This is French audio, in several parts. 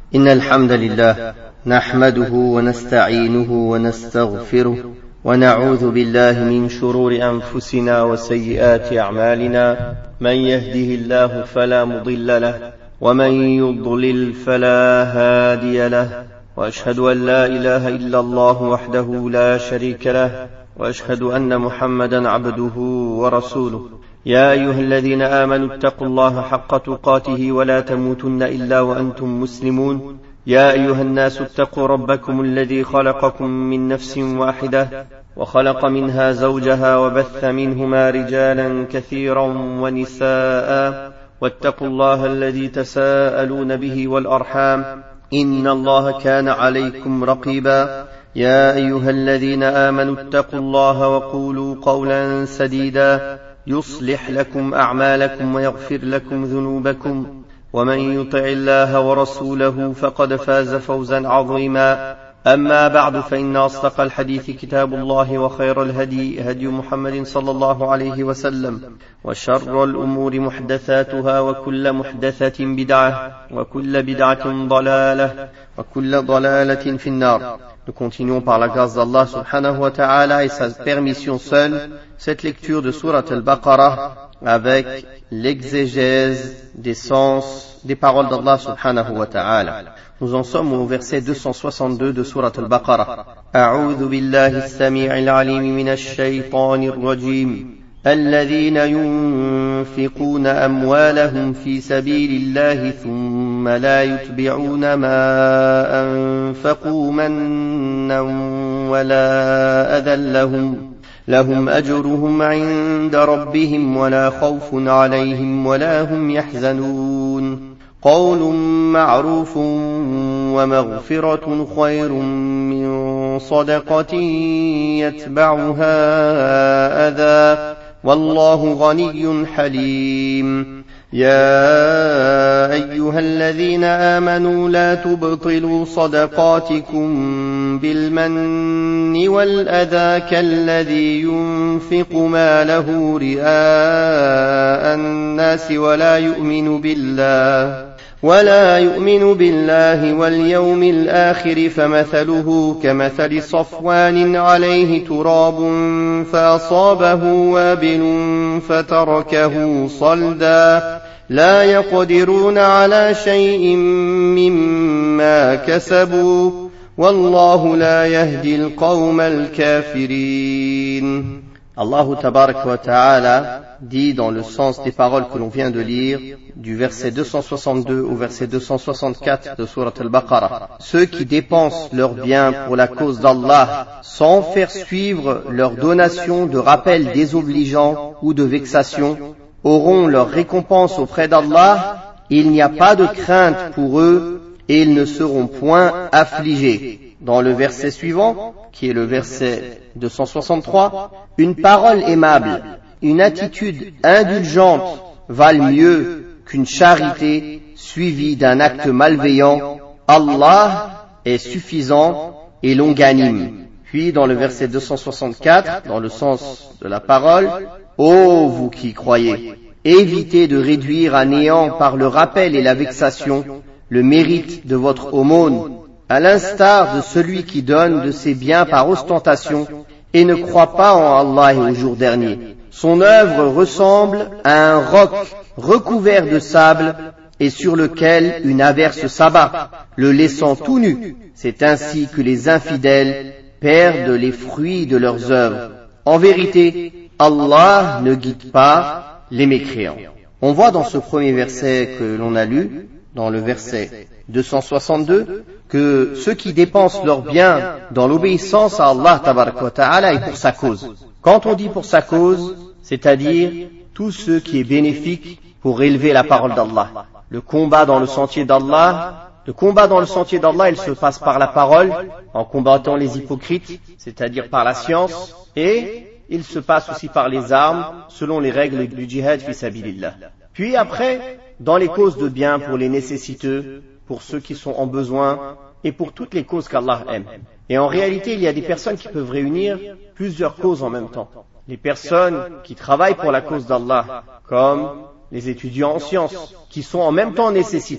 إن الحمد لله نحمده ونستعينه ونستغفره ونعوذ بالله من شرور أنفسنا وسيئات أعمالنا من يهده الله فلا مضل له ومن يضلل فلا هادي له وأشهد أن لا إله إلا الله وحده لا شريك له وأشهد أن محمدا عبده ورسوله يا أيها الذين آمنوا اتقوا الله حق تقاته ولا تموتن إلا وأنتم مسلمون يا أيها الناس اتقوا ربكم الذي خلقكم من نفس واحدة وخلق منها زوجها وبث منهما رجالا كثيرا ونساء واتقوا الله الذي تساءلون به والأرحام إن الله كان عليكم رقيبا يا أيها الذين آمنوا اتقوا الله وقولوا قولا سديدا يصلح لكم أعمالكم ويغفر لكم ذنوبكم ومن يطع الله ورسوله فقد فاز فوزا عظيما أما بعد فإن أصدق الحديث كتاب الله وخير الهدي هدي محمد صلى الله عليه وسلم وشر الأمور محدثاتها وكل محدثة بدعة وكل بدعة ضلالة وكل ضلالة في النار. Nous continuons par la grâce d'Allah subhanahu wa ta'ala et sa permission seule cette lecture de Surat al-Baqarah avec l'exégèse des sens des paroles d'Allah subhanahu wa ta'ala. Nous en sommes au verset 262 de Surat al-Baqarah. A'udhu billahi as-sami'il 'alim minash shaytanir rajim. الذين ينفقون أموالهم في سبيل الله ثم لا يتبعون ما أنفقوا منا ولا أذى لهم أجرهم عند ربهم ولا خوف عليهم ولا هم يحزنون قول معروف ومغفرة خير من صدقة يتبعها أذى والله غني حليم يا أيها الذين آمنوا لا تبطلوا صدقاتكم بالمن والأذى كالذي ينفق ماله رئاء الناس ولا يؤمن بالله واليوم الآخر فمثله كمثل صفوان عليه تراب فأصابه وابل فتركه صلدا لا يقدرون على شيء مما كسبوا والله لا يهدي القوم الكافرين. Allah tabarak wa ta'ala dit dans le sens des paroles que l'on vient de lire, du verset 262 au verset 264 de Surat al-Baqarah. Ceux qui dépensent leurs biens pour la cause d'Allah sans faire suivre leur donation de rappel désobligeant ou de vexation auront leur récompense auprès d'Allah. Il n'y a pas de crainte pour eux et ils ne seront point affligés. Dans le verset suivant, qui est le verset 263, une parole aimable, une attitude indulgente valent mieux qu'une charité suivie d'un acte malveillant. Allah est suffisant et longanime. Puis dans le verset 264, dans le sens de la parole, ô vous qui croyez, évitez de réduire à néant par le rappel et la vexation le mérite de votre aumône, à l'instar de celui qui donne de ses biens par ostentation et ne croit pas en Allah et au jour dernier. Son œuvre ressemble à un roc recouvert de sable et sur lequel une averse s'abat, le laissant tout nu. C'est ainsi que les infidèles perdent les fruits de leurs œuvres. En vérité, Allah ne guide pas les mécréants. On voit dans ce premier verset que l'on a lu, dans le verset 262, que ceux qui dépensent leurs biens dans l'obéissance à Allah tabaraka wa ta'ala est pour sa cause. Quand on dit pour sa cause, c'est-à-dire tout ce qui est bénéfique pour élever la parole d'Allah. Le combat dans le sentier d'Allah, il se passe par la parole, en combattant les hypocrites, c'est-à-dire par la science, et il se passe aussi par les armes, selon les règles du djihad fi sabilillah. Puis après, dans les causes de bien pour les nécessiteux, pour ceux qui sont en besoin, et pour toutes les causes qu'Allah aime. Et en réalité, il y a des personnes qui peuvent réunir plusieurs causes en même temps. Les personnes qui travaillent pour la cause d'Allah, comme les étudiants en sciences, qui sont en même temps nécessiteux.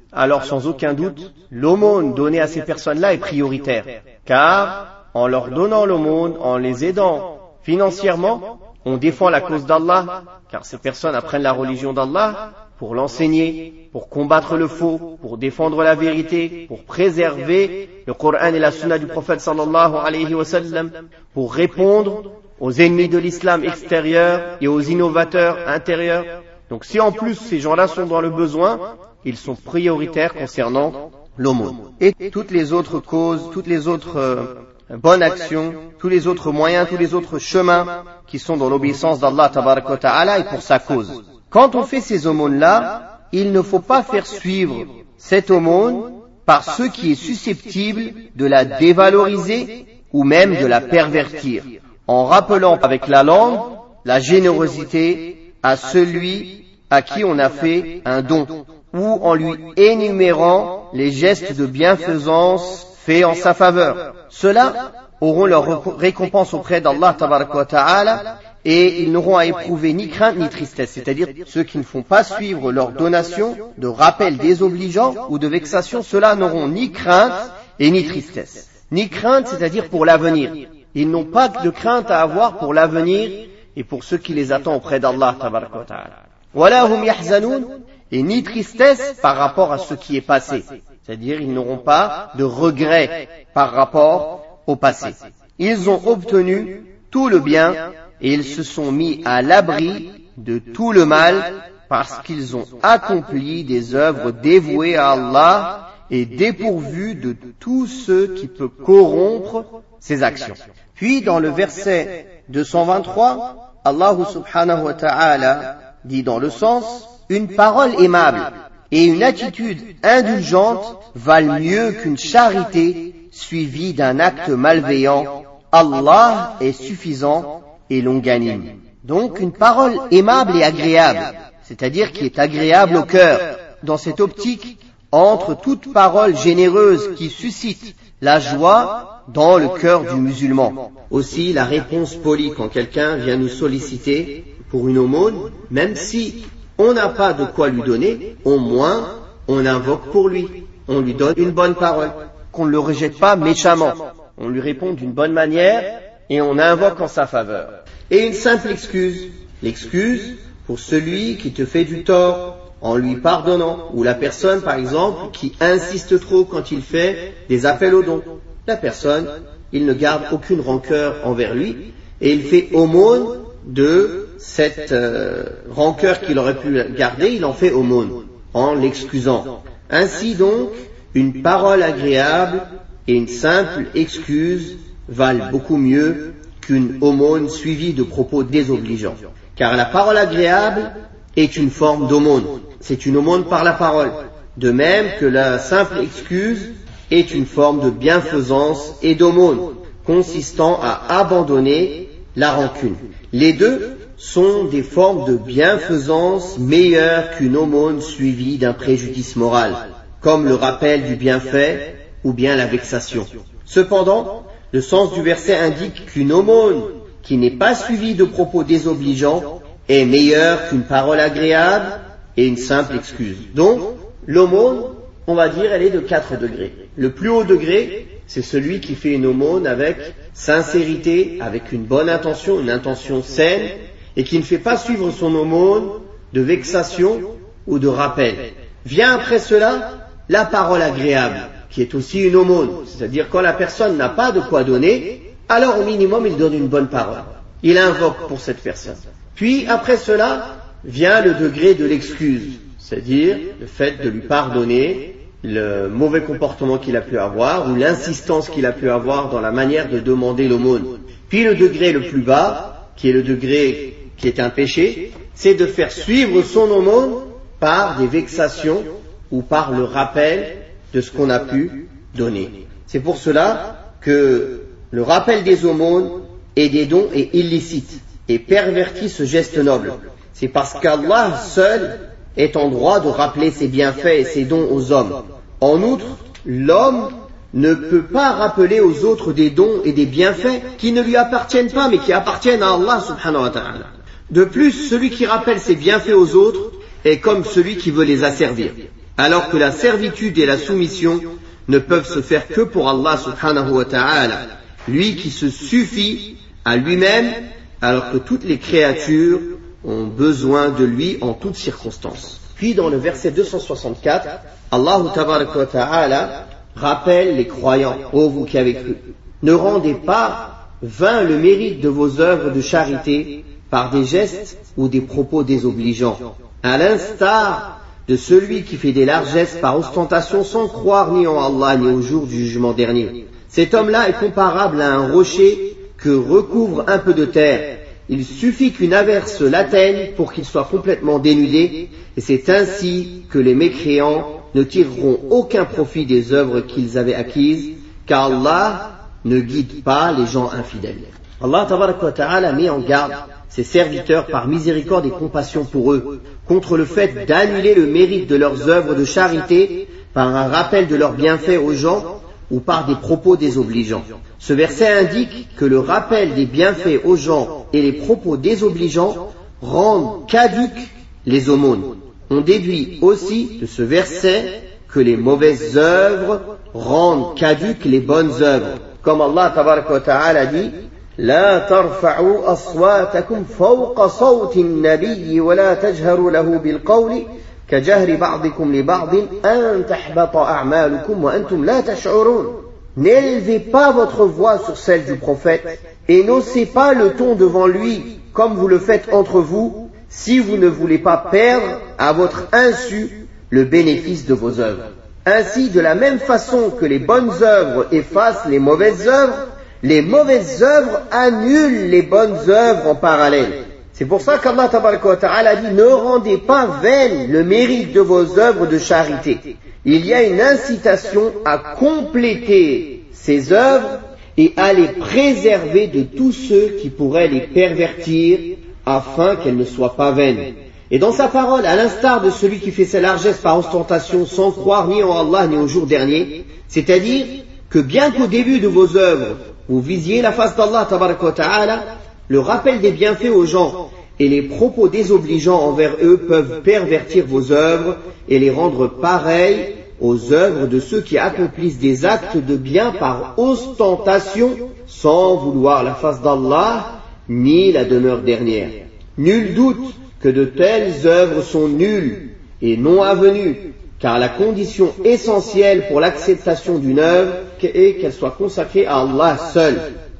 alors sans aucun doute, l'aumône donnée à ces personnes-là est prioritaire. Car en leur donnant l'aumône, en les aidant financièrement, on défend la cause d'Allah, car ces personnes apprennent la religion d'Allah pour l'enseigner, pour combattre le faux, pour défendre la vérité, pour préserver le Coran et la Sunna du prophète sallallahu alayhi wa sallam, pour répondre aux ennemis de l'islam extérieur et aux innovateurs intérieurs. Donc si en plus ces gens-là sont dans le besoin, ils sont prioritaires concernant l'aumône. Et toutes les autres causes, toutes les autres bonnes actions, tous les autres moyens, tous les autres chemins qui sont dans l'obéissance d'Allah tabaraka wa ta'ala et pour sa cause. Quand on fait ces aumônes-là, il ne faut pas faire suivre cette aumône par ce qui est susceptible de la dévaloriser ou même de la pervertir, en rappelant avec la langue la générosité à celui à qui on a fait un don, ou en lui énumérant les gestes de bienfaisance faits en sa faveur. Ceux-là auront leur récompense auprès d'Allah tabaraka wa ta'ala et ils n'auront à éprouver ni crainte ni tristesse, c'est-à-dire ceux qui ne font pas suivre leur donation de rappel désobligeant ou de vexation, ceux-là n'auront ni crainte et ni tristesse. Ni crainte, c'est-à-dire pour l'avenir. Ils n'ont pas de crainte à avoir pour l'avenir et pour ceux qui les attendent auprès d'Allah tabaraka wa ta'ala. Wala hum yahzanoun, et ni tristesse par rapport à ce qui est passé. C'est-à-dire ils n'auront pas de regrets par rapport au passé. Ils ont obtenu tout le bien et ils se sont mis à l'abri de tout le mal parce qu'ils ont accompli des œuvres dévouées à Allah et dépourvues de tout ce qui peut corrompre ses actions. Puis dans le verset 223, Allah subhanahu wa ta'ala dit dans le sens: une parole aimable et une attitude indulgente valent mieux qu'une charité suivie d'un acte malveillant. Allah est suffisant et longanime. Donc une parole aimable et agréable, c'est-à-dire qui est agréable au cœur. Dans cette optique, entre toute parole généreuse qui suscite la joie dans le cœur du musulman. Aussi la réponse polie quand quelqu'un vient nous solliciter pour une aumône, même si on n'a pas de quoi lui donner, au moins on invoque pour lui, on lui donne une bonne parole, qu'on ne le rejette pas méchamment, on lui répond d'une bonne manière et on invoque en sa faveur. Et une simple excuse, l'excuse pour celui qui te fait du tort en lui pardonnant, ou la personne par exemple qui insiste trop quand il fait des appels aux dons. La personne, il ne garde aucune rancœur envers lui et il fait aumône de cette rancœur qu'il aurait pu garder, il en fait aumône en l'excusant. Ainsi donc, une parole agréable et une simple excuse valent beaucoup mieux qu'une aumône suivie de propos désobligeants. Car la parole agréable est une forme d'aumône. C'est une aumône par la parole. De même que la simple excuse est une forme de bienfaisance et d'aumône, consistant à abandonner la rancune. Les deux sont des formes de bienfaisance meilleures qu'une aumône suivie d'un préjudice moral, comme le rappel du bienfait ou bien la vexation. Cependant, le sens du verset indique qu'une aumône qui n'est pas suivie de propos désobligeants est meilleure qu'une parole agréable et une simple excuse. Donc, l'aumône, on va dire, elle est de 4 degrés. Le plus haut degré, c'est celui qui fait une aumône avec sincérité, avec une bonne intention, une intention saine, et qui ne fait pas suivre son aumône de vexation ou de rappel. Vient après cela la parole agréable, qui est aussi une aumône. C'est-à-dire quand la personne n'a pas de quoi donner, alors au minimum il donne une bonne parole. Il invoque pour cette personne. Puis après cela vient le degré de l'excuse, c'est-à-dire le fait de lui pardonner le mauvais comportement qu'il a pu avoir ou l'insistance qu'il a pu avoir dans la manière de demander l'aumône. Puis le degré le plus bas, qui est le degré qui est un péché, c'est de faire suivre son aumône par des vexations ou par le rappel de ce qu'on a pu donner. C'est pour cela que le rappel des aumônes et des dons est illicite et pervertit ce geste noble. C'est parce qu'Allah seul est en droit de rappeler ses bienfaits et ses dons aux hommes. En outre, l'homme ne peut pas rappeler aux autres des dons et des bienfaits qui ne lui appartiennent pas mais qui appartiennent à Allah subhanahu wa ta'ala. De plus, celui qui rappelle ses bienfaits aux autres est comme celui qui veut les asservir. alors que la servitude et la soumission ne peuvent se faire que pour Allah subhanahu wa ta'ala, lui qui se suffit à lui-même, alors que toutes les créatures ont besoin de lui en toutes circonstances. Puis dans le verset 264, Allah tabaraka wa ta'ala rappelle les croyants, ô vous qui avez cru, ne rendez pas vain le mérite de vos œuvres de charité par des gestes ou des propos désobligeants, à l'instar de celui qui fait des largesses par ostentation sans croire ni en Allah ni au jour du jugement dernier. Cet homme-là est comparable à un rocher que recouvre un peu de terre. Il suffit qu'une averse l'atteigne pour qu'il soit complètement dénudé, et c'est ainsi que les mécréants ne tireront aucun profit des œuvres qu'ils avaient acquises, car Allah ne guide pas les gens infidèles. Allah tabaraka wa ta'ala met en garde ses serviteurs par miséricorde et compassion pour eux, contre le fait d'annuler le mérite de leurs œuvres de charité par un rappel de leurs bienfaits aux gens ou par des propos désobligeants. Ce verset indique que le rappel des bienfaits aux gens et les propos désobligeants rendent caduques les aumônes. On déduit aussi de ce verset que les mauvaises œuvres rendent caduques les bonnes œuvres. Comme Allah tabaraka wa ta'ala dit: لا ترفعوا أصواتكم فوق صوت النبي ولا تجهروا له بالقول كجهر بعضكم لبعض أن تحبط أعمالكم وأنتم لا تشعرون. N'élevez pas votre voix sur celle du prophète et n'haussez pas le ton devant lui comme vous le faites entre vous, si vous ne voulez pas perdre à votre insu le bénéfice de vos œuvres. Ainsi, de la même façon que les bonnes œuvres effacent les mauvaises œuvres annulent les bonnes œuvres en parallèle. C'est pour ça qu'Allah tabaraka wa ta'ala dit: ne rendez pas vain le mérite de vos œuvres de charité. Il y a une incitation à compléter ces œuvres et à les préserver de tous ceux qui pourraient les pervertir afin qu'elles ne soient pas vaines. Et dans sa parole, à l'instar de celui qui fait ses largesses par ostentation sans croire ni en Allah ni au jour dernier, c'est-à-dire que bien qu'au début de vos œuvres vous visiez la face d'Allah tabaraka wa ta'ala, le rappel des bienfaits aux gens et les propos désobligeants envers eux peuvent pervertir vos œuvres et les rendre pareilles aux œuvres de ceux qui accomplissent des actes de bien par ostentation sans vouloir la face d'Allah ni la demeure dernière. Nul doute que de telles œuvres sont nulles et non avenues, car la condition essentielle pour l'acceptation d'une œuvre est qu'elle soit consacrée à Allah seul.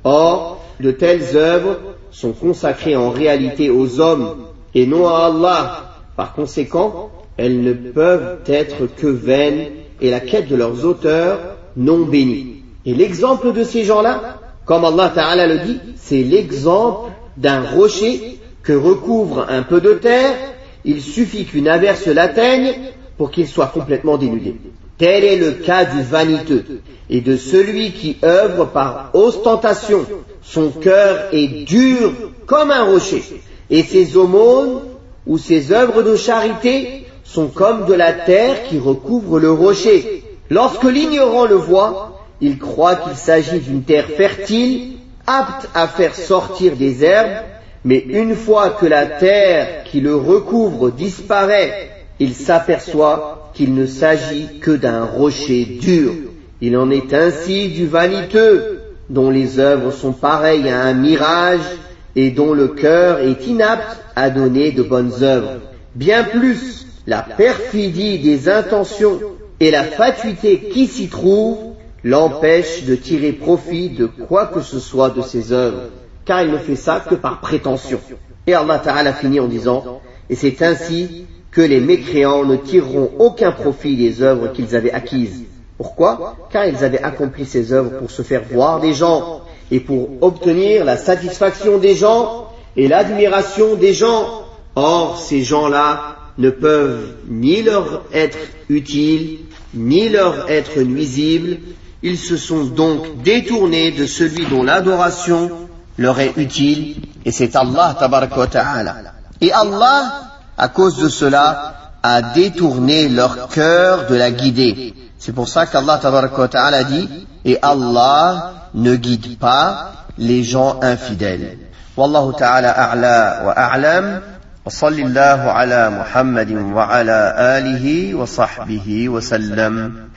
Or, de telles œuvres sont consacrées en réalité aux hommes et non à Allah. Par conséquent, elles ne peuvent être que vaines et la quête de leurs auteurs non bénie. Et l'exemple de ces gens-là, comme Allah Ta'ala le dit, c'est l'exemple d'un rocher que recouvre un peu de terre. Il suffit qu'une averse l'atteigne pour qu'il soit complètement dénudé. Tel est le cas du vaniteux et de celui qui œuvre par ostentation. Son cœur est dur comme un rocher, et ses aumônes ou ses œuvres de charité sont comme de la terre qui recouvre le rocher. Lorsque l'ignorant le voit, il croit qu'il s'agit d'une terre fertile, apte à faire sortir des herbes, mais une fois que la terre qui le recouvre disparaît, il s'aperçoit qu'il ne s'agit que d'un rocher dur. Il en est ainsi du vaniteux, dont les œuvres sont pareilles à un mirage et dont le cœur est inapte à donner de bonnes œuvres. Bien plus, la perfidie des intentions et la fatuité qui s'y trouve l'empêche de tirer profit de quoi que ce soit de ses œuvres, car il ne fait ça que par prétention. Et Allah Ta'ala finit en disant: et c'est ainsi que les mécréants ne tireront aucun profit des œuvres qu'ils avaient acquises. Pourquoi? Car ils avaient accompli ces œuvres pour se faire voir des gens et pour obtenir la satisfaction des gens et l'admiration des gens. Or, ces gens-là ne peuvent ni leur être utiles, ni leur être nuisibles. Ils se sont donc détournés de celui dont l'adoration leur est utile, et c'est Allah tabaraka wa ta'ala. Et Allah, à cause de cela, a détourné leur cœur de la guider. C'est pour ça qu'Allah tabaraka wa ta'ala dit: et Allah ne guide pas les gens infidèles. Wallahu ta'ala a'la wa a'lam. وصل الله على محمد وعلى آله وصحبه وسلم.